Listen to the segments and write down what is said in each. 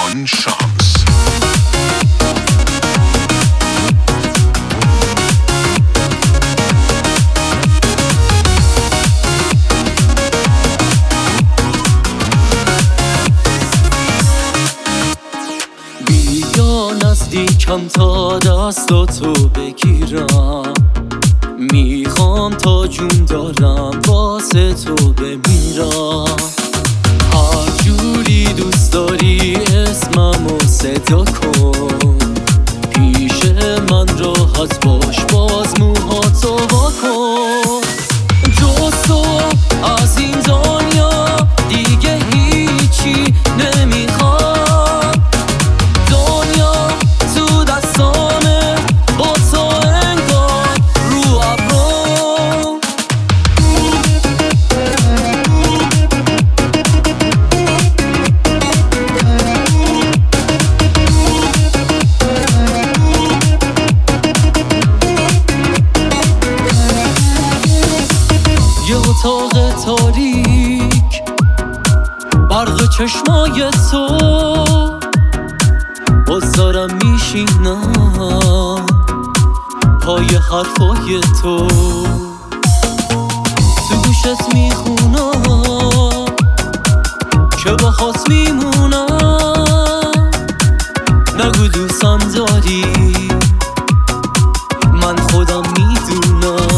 ایمان شمس. بیا نزدیکم تا دستاتو بگیرم، میخوام تا جون دارم واسه تو بمیرم. هر جوری دوست داری اسممو صدا کن، پیش من راحت باش باز موهاتو واکن. جز تو از این دنیا دیگه هیچی نمیخوام، دنیا تو دستامه با تو انگار رو ابرام. یه اتاق تاریک برق چشمای تو، باز دارم میشینم پای حرفای تو، تو گوشت میخونم که با خاص میمونم. نگو دوستم داری من خودم میدونم.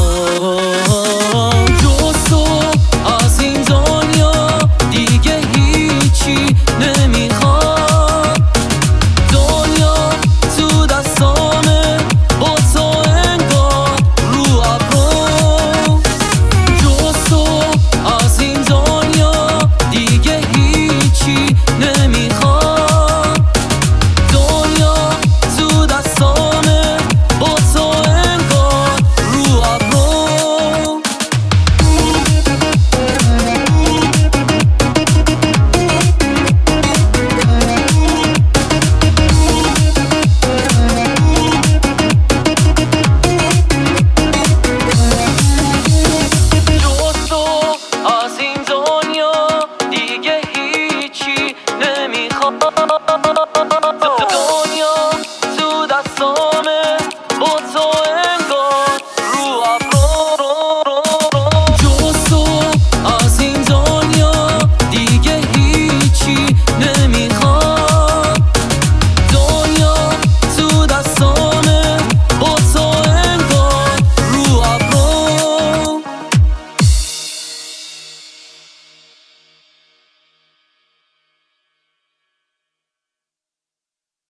جز تو از این دنیا دیگه هیچی نمیخوام، دنیا تو دستامه با تو انگار رو ابرام. جز تو از این دنیا دیگه هیچی نمیخوام، دنیا تو دستامه با تو انگار رو ابرام. جز تو از این دنیا دیگه هیچی نمیخوام.